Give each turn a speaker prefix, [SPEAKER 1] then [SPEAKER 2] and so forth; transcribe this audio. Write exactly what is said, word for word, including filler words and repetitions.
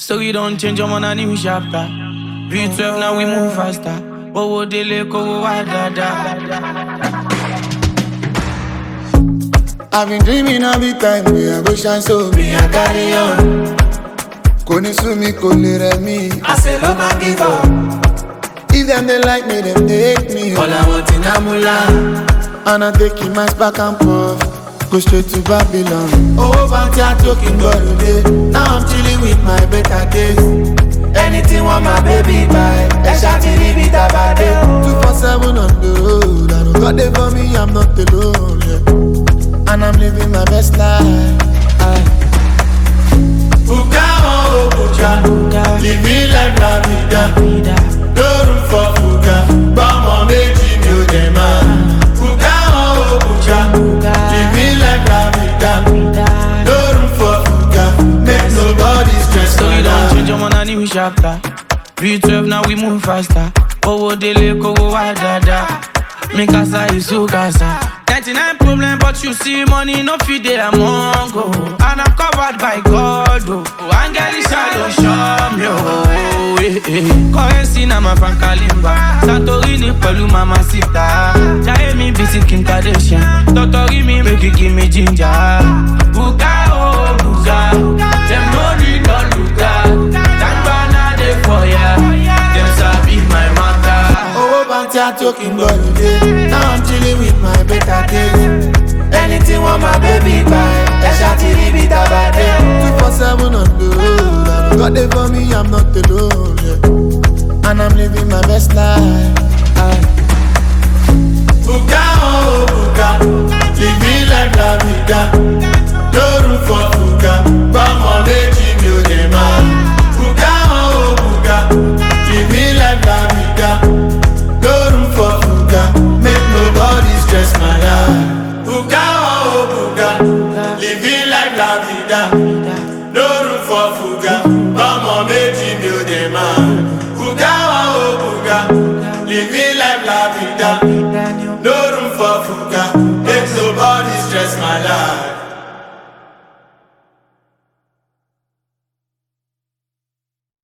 [SPEAKER 1] Story don't change, I'm on a new chapter. V twelve, now we move faster. Owo dele kowo wa dada.
[SPEAKER 2] I've been dreaming of the time we I go shine, so me I carry on. Koni su mi, koni re mi.
[SPEAKER 3] I say love and give up.
[SPEAKER 2] If them they like me, them they hate me.
[SPEAKER 3] All I want in Amula.
[SPEAKER 2] And I take it my back and puff. Go straight to Babylon.
[SPEAKER 3] Oh, Banty, I'm talking God today. Now I'm chilling with my better days. Anything want my baby buy. I shot it, leave it about it.
[SPEAKER 2] two four seven on the road. I don't got it for me, I'm not alone. Yeah. And I'm living my best life.
[SPEAKER 3] Buka oh buka, living like la vida. No room for fuga, bama meji mi o de ma. Buka oh buka, living like la vida. No room for fuga, make nobody stress.
[SPEAKER 1] Story don't change, I'm on a new chapter. V twelve, now we move faster. Owo dele kowo wa dada. Make us a so casa. ninety-nine problem, but you see money no fit there among go. And I'm covered by God, oh. Oh, Angeli shadow show me, oh. Eh, eh. Currency na ma Frank Kalimba. Santorini pẹ̀lú Mama Sita. Jaye mi visit Kim Kardashian. Totori mi make you give me ginger. Buga, oh, buga. Them no need no luga. Tangbana dey for ya. Them sabi my matter.
[SPEAKER 3] Oh, Banty, I'm talking God today. Now I'm chilling with my better days. Anything want my baby buy. I shot it, leave it about it.
[SPEAKER 2] two four seven on the road. I don't got it for me, I'm not alone. Yeah. And I'm living my best life.
[SPEAKER 3] Buka oh buka, living like la vida. No room for fuga, bama meji mi o de ma. Buka oh buka, living like la vida. No room for fuga, make nobody stress my life. Buka oh buka, living like la vida. No room for fuga, bama meji mi o de ma. Buka oh buka, living like la vida. No room for fuga, make nobody stress my life.